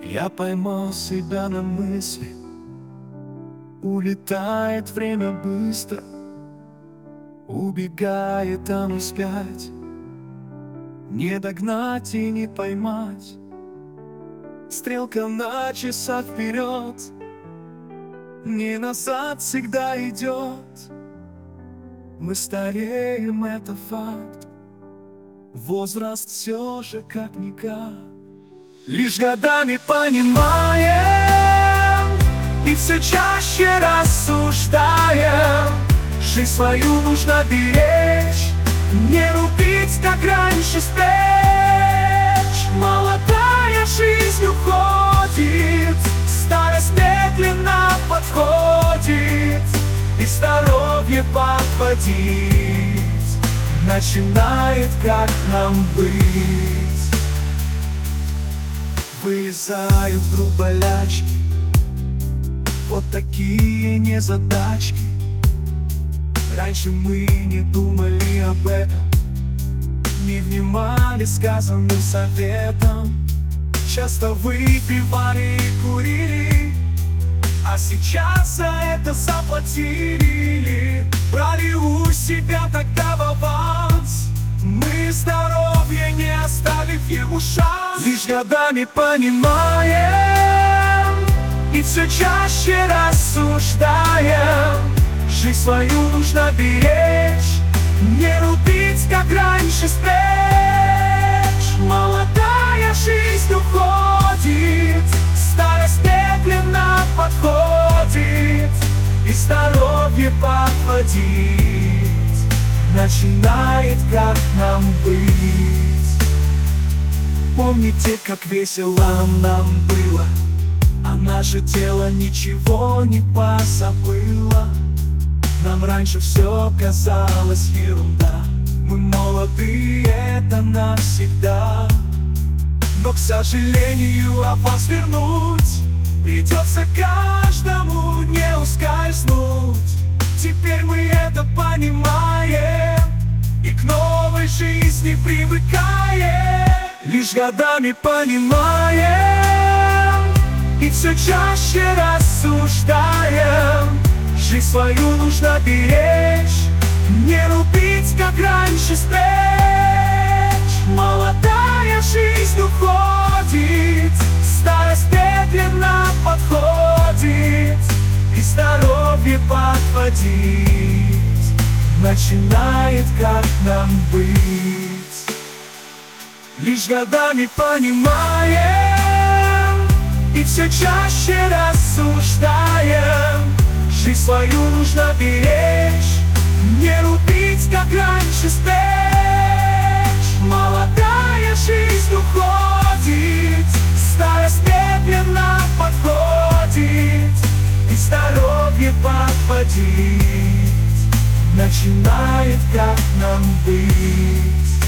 Я поймал себя на мысли: улетает время быстро, убегает оно вспять. Не догнать и не поймать. Стрелка на часах вперед, не назад всегда идет. Мы стареем, это факт. Возраст все же как-никак. Лишь годами понимаем и все чаще рассуждаем: жизнь свою нужно беречь, не рубить, как раньше, спечь. Молодая жизнь уходит, старость медленно подходит, и здоровье подводить начинает, как нам быть. Вылезают вдруг болячки, вот такие незадачки. Раньше мы не думали об этом, не внимали сказанным советам. Часто выпивали и курили, а сейчас за это заплатили. Брали у себя тогда в аванс, мы здоровье не оставив ему шанс. Лишь годами понимаем и все чаще рассуждаем: жизнь свою нужно беречь, не рубить, как раньше, спечь. Молодая жизнь уходит, старость медленно подходит, и здоровье подводить начинает, как нам быть. Помните, как весело нам было, а наше тело ничего не позабыло. Нам раньше все казалось ерунда, мы молоды, это навсегда. Но, к сожалению, опас вернуть придется каждому, не ускользнуть. Теперь мы это понимаем и к новой жизни привыкаем. Лишь годами понимаем и все чаще рассуждаем: жизнь свою нужно беречь, не рубить, как раньше, спечь. Молодая жизнь уходит, старость медленно подходит, и здоровье подводить начинает, как нам быть. Лишь годами понимаем и все чаще рассуждаем: жизнь свою нужно беречь, не рубить, как раньше, спечь. Молодая жизнь уходит, старость медленно подходит, и здоровье подводить начинает, как нам быть.